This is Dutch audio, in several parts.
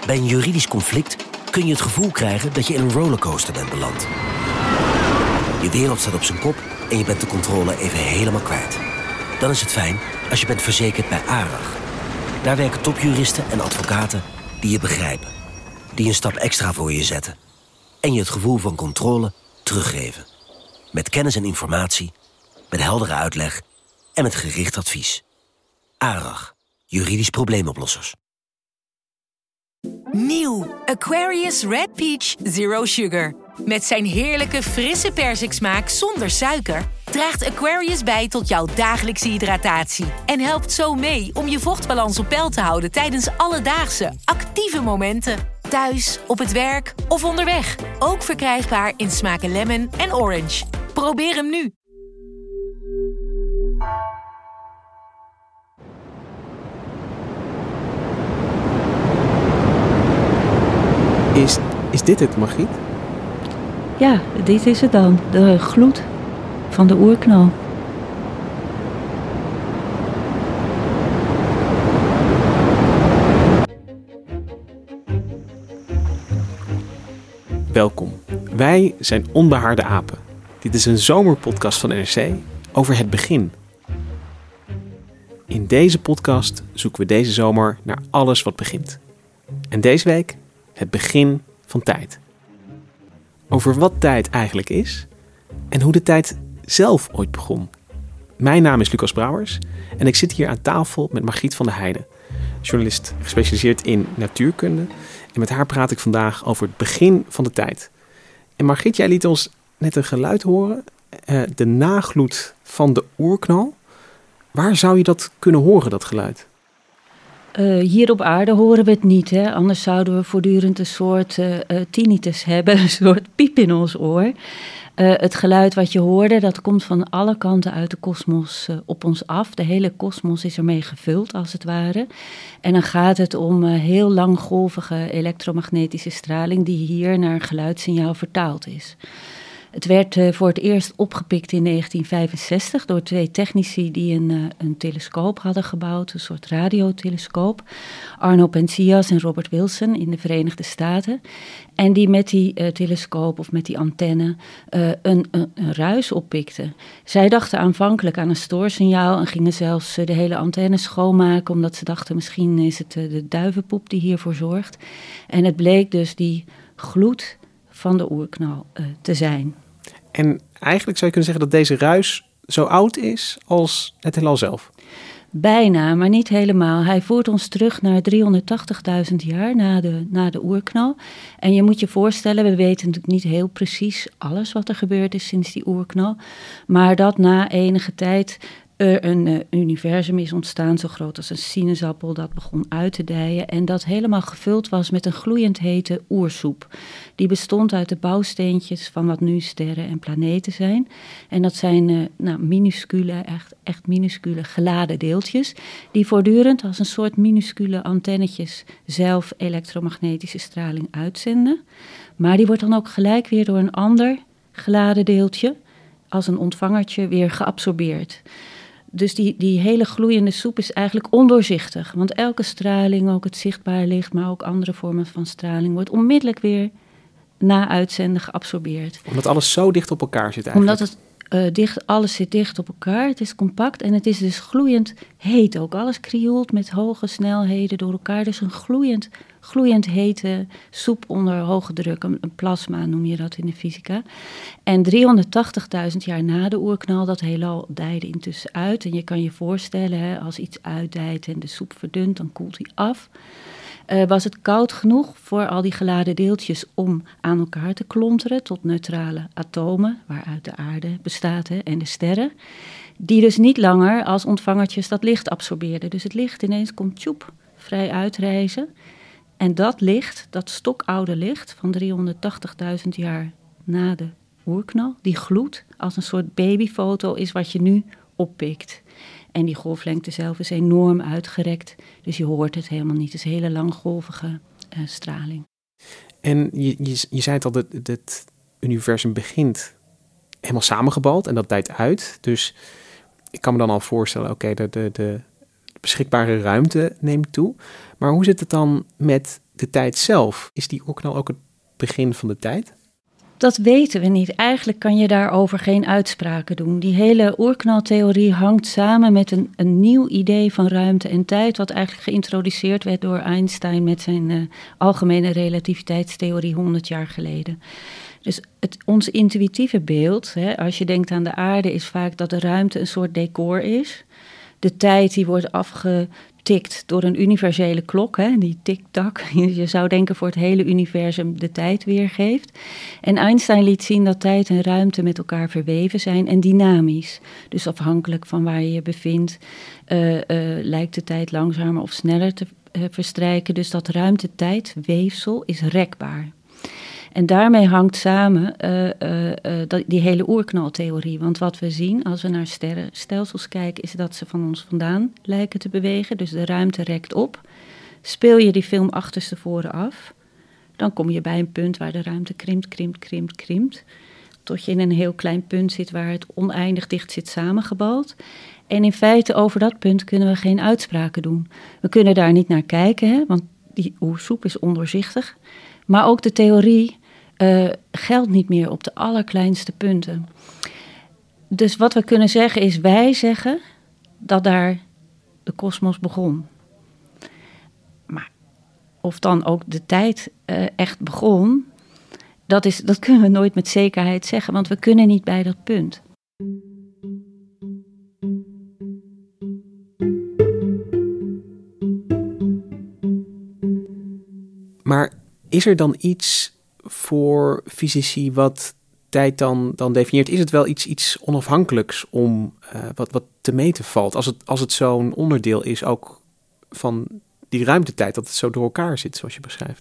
Bij een juridisch conflict kun je het gevoel krijgen dat je in een rollercoaster bent beland. Je wereld staat op zijn kop en je bent de controle even helemaal kwijt. Dan is het fijn als je bent verzekerd bij ARAG. Daar werken topjuristen en advocaten die je begrijpen. Die een stap extra voor je zetten. En je het gevoel van controle teruggeven. Met kennis en informatie, met heldere uitleg en met gericht advies. ARAG, juridisch probleemoplossers. Nieuw Aquarius Red Peach Zero Sugar. Met zijn heerlijke frisse persiksmaak zonder suiker draagt Aquarius bij tot jouw dagelijkse hydratatie. En helpt zo mee om je vochtbalans op peil te houden tijdens alledaagse, actieve momenten. Thuis, op het werk of onderweg. Ook verkrijgbaar in smaken lemon en orange. Probeer hem nu. Is dit het, Margriet? Ja, dit is het dan. De gloed van de oerknal. Welkom. Wij zijn Onbehaarde Apen. Dit is een zomerpodcast van NRC over het begin. In deze podcast zoeken we deze zomer naar alles wat begint. En deze week het begin van tijd. Over wat tijd eigenlijk is en hoe de tijd zelf ooit begon. Mijn naam is Lucas Brouwers en ik zit hier aan tafel met Margriet van der Heijden, journalist gespecialiseerd in natuurkunde. En met haar praat ik vandaag over het begin van de tijd. En Margriet, jij liet ons net een geluid horen, de nagloed van de oerknal. Waar zou je dat kunnen horen, dat geluid? Hier op aarde horen we het niet, hè? Anders zouden we voortdurend een soort tinnitus hebben, een soort piep in ons oor. Het geluid wat je hoorde, dat komt van alle kanten uit de kosmos op ons af. De hele kosmos is ermee gevuld, als het ware. En dan gaat het om heel langgolvige elektromagnetische straling die hier naar een geluidssignaal vertaald is. Het werd voor het eerst opgepikt in 1965 door twee technici die een telescoop hadden gebouwd, een soort radiotelescoop. Arno Penzias en Robert Wilson in de Verenigde Staten. En die met die telescoop of met die antenne een ruis oppikten. Zij dachten aanvankelijk aan een stoorsignaal en gingen zelfs de hele antenne schoonmaken, omdat ze dachten misschien is het de duivenpoep die hiervoor zorgt. En het bleek dus die gloed van de oerknal te zijn. En eigenlijk zou je kunnen zeggen dat deze ruis zo oud is als het heelal zelf. Bijna, maar niet helemaal. Hij voert ons terug naar 380.000 jaar na de oerknal. En je moet je voorstellen, we weten natuurlijk niet heel precies alles wat er gebeurd is sinds die oerknal. Maar dat na enige tijd er een universum is ontstaan zo groot als een sinaasappel, dat begon uit te dijen en dat helemaal gevuld was met een gloeiend hete oersoep. Die bestond uit de bouwsteentjes van wat nu sterren en planeten zijn. En dat zijn minuscule, echt minuscule geladen deeltjes, die voortdurend als een soort minuscule antennetjes zelf elektromagnetische straling uitzenden. Maar die wordt dan ook gelijk weer door een ander geladen deeltje als een ontvangertje weer geabsorbeerd. Dus die hele gloeiende soep is eigenlijk ondoorzichtig. Want elke straling, ook het zichtbare licht, maar ook andere vormen van straling, wordt onmiddellijk weer na uitzenden geabsorbeerd. Omdat alles zo dicht op elkaar zit eigenlijk. Omdat het alles zit dicht op elkaar, het is compact en het is dus gloeiend heet ook. Alles krioelt met hoge snelheden door elkaar. Dus een gloeiend hete soep onder hoge druk. Een plasma noem je dat in de fysica. En 380.000 jaar na de oerknal, dat heelal dijde intussen uit. En je kan je voorstellen, hè, als iets uitdijt en de soep verdunt, dan koelt die af. Was het koud genoeg voor al die geladen deeltjes om aan elkaar te klonteren tot neutrale atomen, waaruit de aarde bestaat en de sterren, die dus niet langer als ontvangertjes dat licht absorbeerden. Dus het licht ineens komt tjoep, vrij uitreizen. En dat licht, dat stokoude licht van 380.000 jaar na de oerknal, die gloed als een soort babyfoto is wat je nu oppikt. En die golflengte zelf is enorm uitgerekt, dus je hoort het helemaal niet. Het is hele langgolvige straling. En je zei het al, het universum begint helemaal samengebald en dat dijt uit. Dus ik kan me dan al voorstellen, oké, de beschikbare ruimte neemt toe. Maar hoe zit het dan met de tijd zelf, is die oerknal ook het begin van de tijd? Dat weten we niet. Eigenlijk kan je daarover geen uitspraken doen. Die hele oerknaltheorie hangt samen met een nieuw idee van ruimte en tijd, wat eigenlijk geïntroduceerd werd door Einstein met zijn algemene relativiteitstheorie 100 jaar geleden. Dus ons intuïtieve beeld, als je denkt aan de aarde, is vaak dat de ruimte een soort decor is. De tijd die wordt afgetikt door een universele klok, die tik-tak. Je zou denken voor het hele universum de tijd weergeeft. En Einstein liet zien dat tijd en ruimte met elkaar verweven zijn en dynamisch. Dus afhankelijk van waar je je bevindt, lijkt de tijd langzamer of sneller te verstrijken. Dus dat ruimte-tijd-weefsel is rekbaar. En daarmee hangt samen die hele oerknaltheorie. Want wat we zien als we naar sterrenstelsels kijken, is dat ze van ons vandaan lijken te bewegen. Dus de ruimte rekt op. Speel je die film achterstevoren af, dan kom je bij een punt waar de ruimte krimpt. Tot je in een heel klein punt zit waar het oneindig dicht zit samengebald. En in feite over dat punt kunnen we geen uitspraken doen. We kunnen daar niet naar kijken, want die oersoep is ondoorzichtig. Maar ook de theorie geldt niet meer op de allerkleinste punten. Dus wat we kunnen zeggen is, wij zeggen dat daar de kosmos begon. Maar of dan ook de tijd echt begon, dat kunnen we nooit met zekerheid zeggen, want we kunnen niet bij dat punt. Maar is er dan iets voor fysici wat tijd dan definieert? Is het wel iets onafhankelijks om wat te meten valt? Als het zo'n onderdeel is ook van die ruimtetijd, dat het zo door elkaar zit, zoals je beschrijft?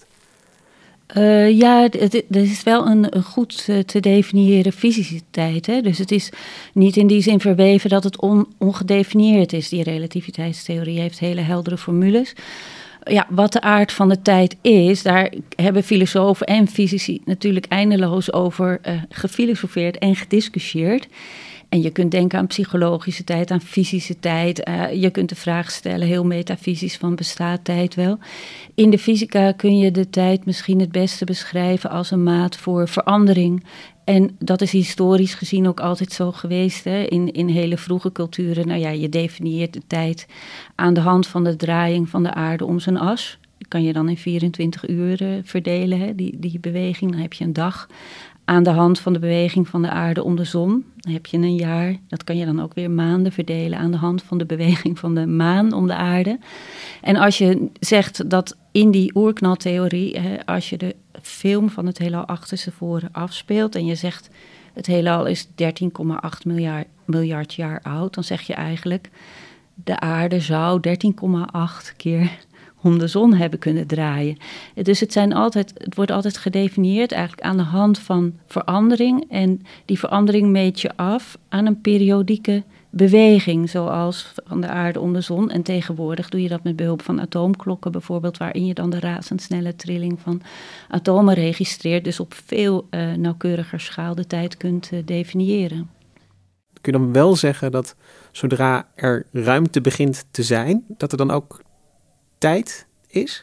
Er is wel een goed te definiëren fysische tijd. Hè? Dus het is niet in die zin verweven dat het ongedefinieerd is. Die relativiteitstheorie heeft hele heldere formules. Ja, wat de aard van de tijd is, daar hebben filosofen en fysici natuurlijk eindeloos over gefilosofeerd en gediscussieerd. En je kunt denken aan psychologische tijd, aan fysische tijd. Je kunt de vraag stellen, heel metafysisch, van bestaat tijd wel? In de fysica kun je de tijd misschien het beste beschrijven als een maat voor verandering. En dat is historisch gezien ook altijd zo geweest, hè? In hele vroege culturen. Nou ja, je definieert de tijd aan de hand van de draaiing van de aarde om zijn as. Die kan je dan in 24 uur verdelen, hè? Die beweging. Dan heb je een dag. Aan de hand van de beweging van de aarde om de zon. Dan heb je een jaar. Dat kan je dan ook weer maanden verdelen aan de hand van de beweging van de maan om de aarde. En als je zegt dat in die oerknaltheorie, als je de film van het heelal achterstevoren afspeelt en je zegt het heelal is 13,8 miljard jaar oud, dan zeg je eigenlijk de aarde zou 13,8 keer om de zon hebben kunnen draaien. Dus het wordt altijd gedefinieerd eigenlijk aan de hand van verandering. En die verandering meet je af aan een periodieke beweging, zoals van de aarde om de zon. En tegenwoordig doe je dat met behulp van atoomklokken bijvoorbeeld, waarin je dan de razendsnelle trilling van atomen registreert. Dus op veel nauwkeuriger schaal de tijd kunt definiëren. Kun je dan wel zeggen dat zodra er ruimte begint te zijn, dat er dan ook tijd is?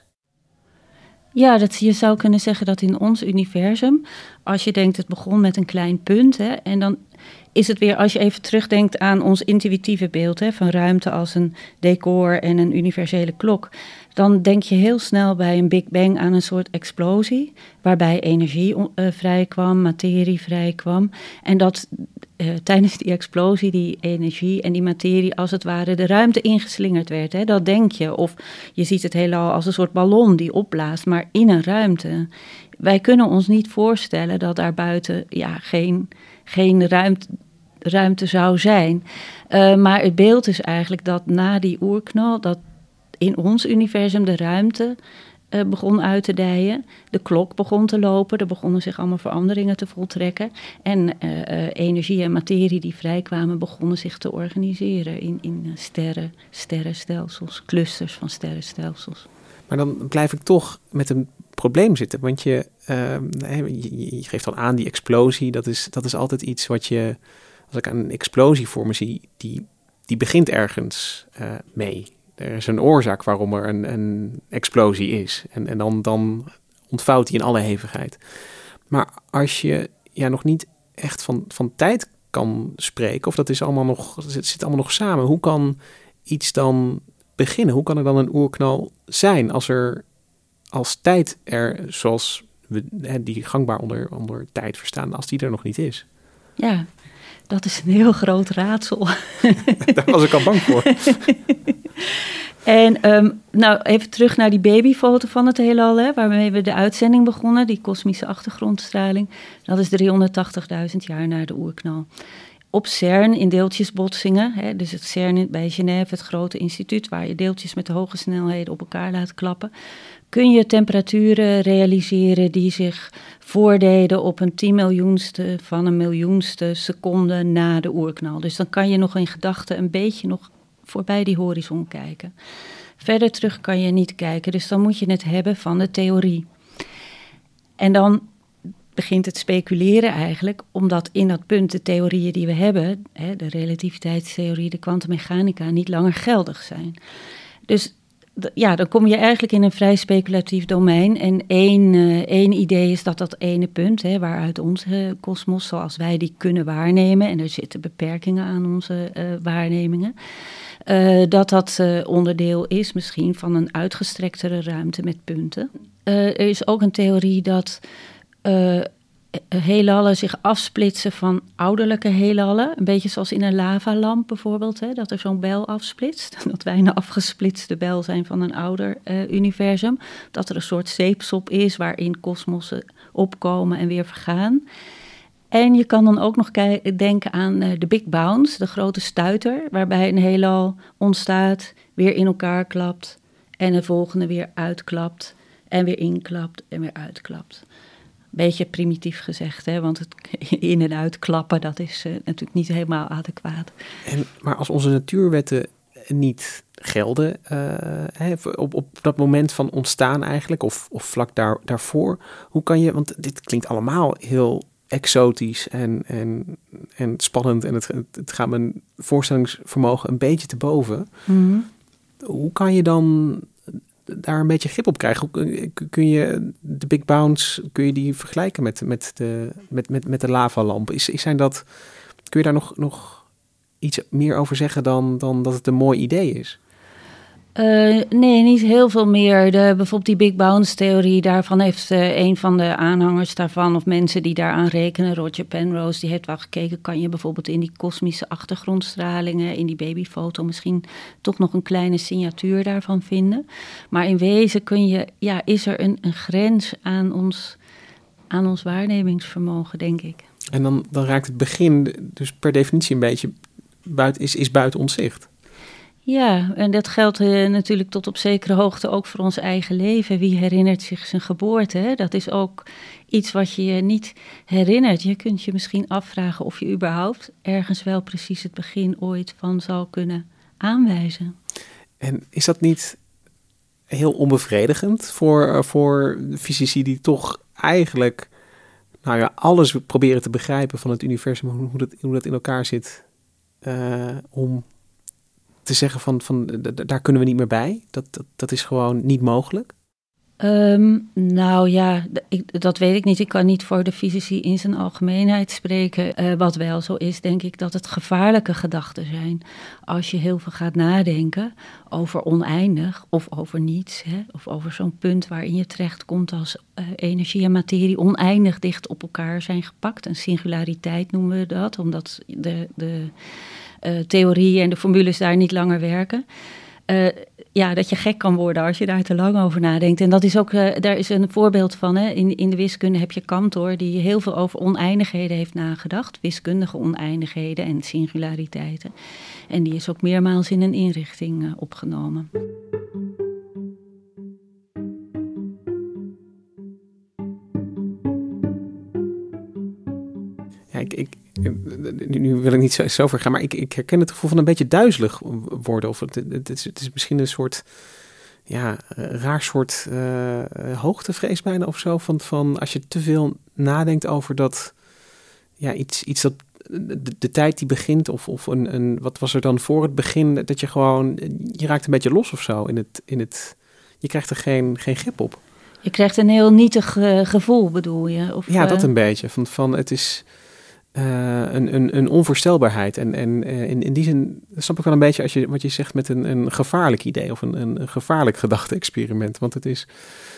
Ja, je zou kunnen zeggen dat in ons universum, als je denkt het begon met een klein punt, hè, en dan is het weer, als je even terugdenkt aan ons intuïtieve beeld, hè, van ruimte als een decor en een universele klok, dan denk je heel snel bij een Big Bang aan een soort explosie, waarbij energie vrijkwam, materie vrijkwam, en dat tijdens die explosie die energie en die materie als het ware de ruimte ingeslingerd werd. Hè? Dat denk je. Of je ziet het heelal als een soort ballon die opblaast, maar in een ruimte. Wij kunnen ons niet voorstellen dat daar buiten geen ruimte zou zijn. Maar het beeld is eigenlijk dat na die oerknal, dat in ons universum de ruimte begon uit te dijen. De klok begon te lopen. Er begonnen zich allemaal veranderingen te voltrekken. En energie en materie die vrijkwamen begonnen zich te organiseren in sterrenstelsels, clusters van sterrenstelsels. Maar dan blijf ik toch met een probleem zitten. Want je geeft al aan, die explosie, dat is altijd iets wat als ik een explosie voor me zie, die begint ergens mee. er is een oorzaak waarom er een explosie is. En dan ontvouwt die in alle hevigheid. Maar als je nog niet echt van tijd kan spreken, of dat is allemaal het zit allemaal nog samen. Hoe kan iets dan beginnen? Hoe kan er dan een oerknal zijn als tijd er, zoals we die gangbaar onder tijd verstaan, als die er nog niet is? Ja, dat is een heel groot raadsel. Daar was ik al bang voor. En even terug naar die babyfoto van het heelal, hè, waarmee we de uitzending begonnen, die kosmische achtergrondstraling. Dat is 380.000 jaar na de oerknal. Op CERN in deeltjesbotsingen, hè, dus het CERN bij Genève, het grote instituut waar je deeltjes met hoge snelheden op elkaar laat klappen, kun je temperaturen realiseren die zich voordeden op een 10.000.000ste van een miljoenste seconde na de oerknal. Dus dan kan je nog in gedachten een beetje nog voorbij die horizon kijken. Verder terug kan je niet kijken, dus dan moet je het hebben van de theorie. En dan begint het speculeren eigenlijk, omdat in dat punt de theorieën die we hebben, de relativiteitstheorie, de kwantummechanica, niet langer geldig zijn. Dus dan kom je eigenlijk in een vrij speculatief domein. En één idee is dat ene punt, waaruit onze kosmos, zoals wij die kunnen waarnemen, en er zitten beperkingen aan onze waarnemingen, dat onderdeel is misschien van een uitgestrektere ruimte met punten. Er is ook een theorie dat heelallen zich afsplitsen van ouderlijke heelallen. Een beetje zoals in een lavalamp bijvoorbeeld, dat er zo'n bel afsplitst. Dat wij een afgesplitste bel zijn van een ouder universum. Dat er een soort zeepsop is waarin kosmossen opkomen en weer vergaan. En je kan dan ook nog denken aan de Big Bounce, de grote stuiter, waarbij een heelal ontstaat, weer in elkaar klapt en de volgende weer uitklapt en weer inklapt en weer uitklapt. Beetje primitief gezegd, want het in- en uitklappen, dat is natuurlijk niet helemaal adequaat. Maar als onze natuurwetten niet gelden, op dat moment van ontstaan eigenlijk, of vlak daarvoor, hoe kan je, want dit klinkt allemaal heel exotisch en spannend en het gaat mijn voorstellingsvermogen een beetje te boven. Mm-hmm. Hoe kan je dan daar een beetje grip op krijgen? Kun je de Big Bounce, kun je die vergelijken met de lavalamp? Kun je daar nog iets meer over zeggen dan dat het een mooi idee is? Nee, niet heel veel meer. Bijvoorbeeld die Big Bounce-theorie, daarvan heeft een van de aanhangers daarvan, of mensen die daaraan rekenen, Roger Penrose, die heeft wel gekeken, kan je bijvoorbeeld in die kosmische achtergrondstralingen, in die babyfoto, misschien toch nog een kleine signatuur daarvan vinden. Maar in wezen is er een grens aan ons waarnemingsvermogen, denk ik. En dan raakt het begin dus per definitie een beetje buiten ons zicht. Ja, en dat geldt natuurlijk tot op zekere hoogte ook voor ons eigen leven. Wie herinnert zich zijn geboorte? Hè? Dat is ook iets wat je je niet herinnert. Je kunt je misschien afvragen of je überhaupt ergens wel precies het begin ooit van zou kunnen aanwijzen. En is dat niet heel onbevredigend voor fysici die toch eigenlijk alles proberen te begrijpen van het universum, hoe dat in elkaar zit, om te zeggen van daar kunnen we niet meer bij? Dat is gewoon niet mogelijk? Dat weet ik niet. Ik kan niet voor de fysici in zijn algemeenheid spreken. Wat wel zo is, denk ik, dat het gevaarlijke gedachten zijn. Als je heel veel gaat nadenken over oneindig of over niets. Of over zo'n punt waarin je terechtkomt als energie en materie oneindig dicht op elkaar zijn gepakt. Een singulariteit noemen we dat, omdat de theorieën en de formules daar niet langer werken. Dat je gek kan worden als je daar te lang over nadenkt. En dat is ook, daar is een voorbeeld van. In de wiskunde heb je Cantor, die heel veel over oneindigheden heeft nagedacht. Wiskundige oneindigheden en singulariteiten. En die is ook meermaals in een inrichting opgenomen. Ja, nu wil ik niet zo ver gaan, maar ik herken het gevoel van een beetje duizelig worden. Of het is misschien een soort, raar soort hoogtevrees bijna of zo. Van als je te veel nadenkt over dat, iets dat de tijd die begint of wat was er dan voor het begin, dat je gewoon, je raakt een beetje los of zo je krijgt er geen grip op. Je krijgt een heel nietig gevoel, bedoel je? Of, ja, dat een beetje. Van het is een onvoorstelbaarheid. En in die zin snap ik wel een beetje wat je zegt met een gevaarlijk idee of een gevaarlijk gedachte-experiment. Want het is,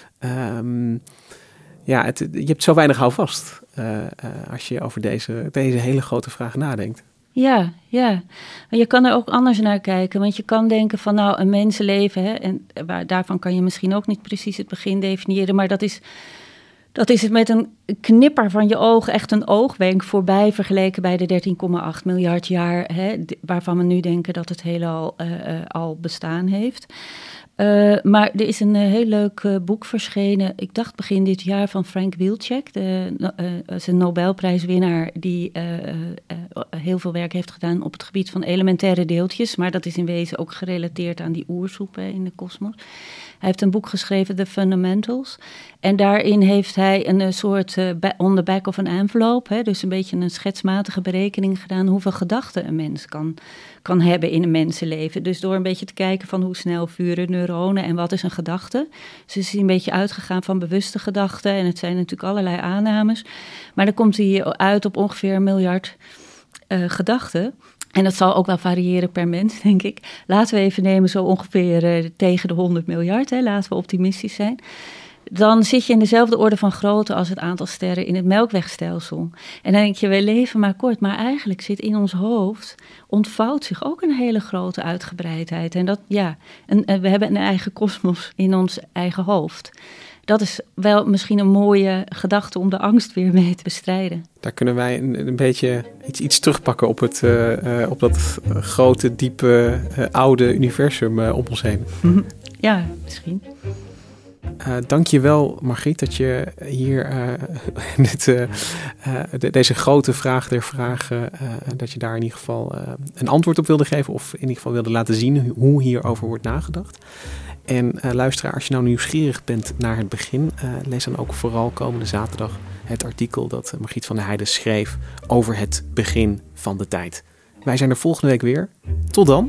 je hebt zo weinig houvast als je over deze hele grote vraag nadenkt. Ja. Maar je kan er ook anders naar kijken. Want je kan denken van een mensenleven, hè, en daarvan kan je misschien ook niet precies het begin definiëren, maar dat is het met een knipper van je oog, echt een oogwenk voorbij vergeleken bij de 13,8 miljard jaar, hè, waarvan we nu denken dat het heelal al bestaan heeft. Maar er is een heel leuk boek verschenen, ik dacht begin dit jaar, van Frank Wilczek, zijn Nobelprijswinnaar, die heel veel werk heeft gedaan op het gebied van elementaire deeltjes, maar dat is in wezen ook gerelateerd aan die oersoepen in de kosmos. Hij heeft een boek geschreven, The Fundamentals. En daarin heeft hij een soort on the back of an envelope, hè, dus een beetje een schetsmatige berekening gedaan hoeveel gedachten een mens kan hebben in een mensenleven. Dus door een beetje te kijken van hoe snel vuren neuronen en wat is een gedachte. Dus hij is een beetje uitgegaan van bewuste gedachten en het zijn natuurlijk allerlei aannames. Maar dan komt hij uit op ongeveer 1 miljard gedachten. En dat zal ook wel variëren per mens, denk ik. Laten we even nemen zo ongeveer tegen de 100 miljard. Hè. Laten we optimistisch zijn. Dan zit je in dezelfde orde van grootte als het aantal sterren in het Melkwegstelsel. En dan denk je, we leven maar kort. Maar eigenlijk zit in ons hoofd, ontvouwt zich ook een hele grote uitgebreidheid. En we hebben een eigen kosmos in ons eigen hoofd. Dat is wel misschien een mooie gedachte om de angst weer mee te bestrijden. Daar kunnen wij een beetje iets terugpakken op dat grote, diepe, oude universum om ons heen. Ja, misschien. Dank je wel, Margriet, dat je hier deze grote vraag der vragen, dat je daar in ieder geval een antwoord op wilde geven, of in ieder geval wilde laten zien hoe hierover wordt nagedacht. En luisteraar, als je nou nieuwsgierig bent naar het begin, lees dan ook vooral komende zaterdag het artikel dat Margriet van der Heijden schreef over het begin van de tijd. Wij zijn er volgende week weer. Tot dan!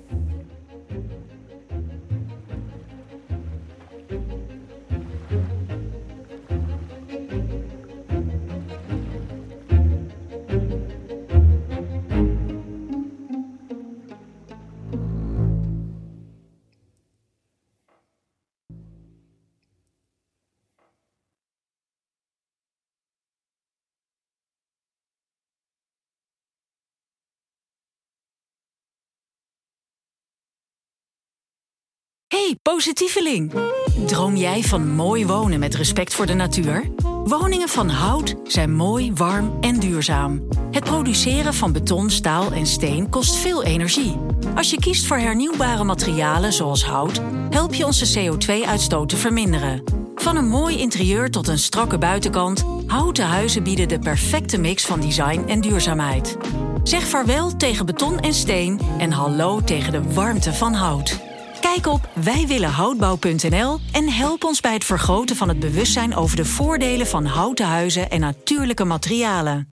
Hey, positieveling! Droom jij van mooi wonen met respect voor de natuur? Woningen van hout zijn mooi, warm en duurzaam. Het produceren van beton, staal en steen kost veel energie. Als je kiest voor hernieuwbare materialen zoals hout, help je onze CO2-uitstoot te verminderen. Van een mooi interieur tot een strakke buitenkant, houten huizen bieden de perfecte mix van design en duurzaamheid. Zeg vaarwel tegen beton en steen en hallo tegen de warmte van hout. Kijk op wijwillenhoutbouw.nl en help ons bij het vergroten van het bewustzijn over de voordelen van houten huizen en natuurlijke materialen.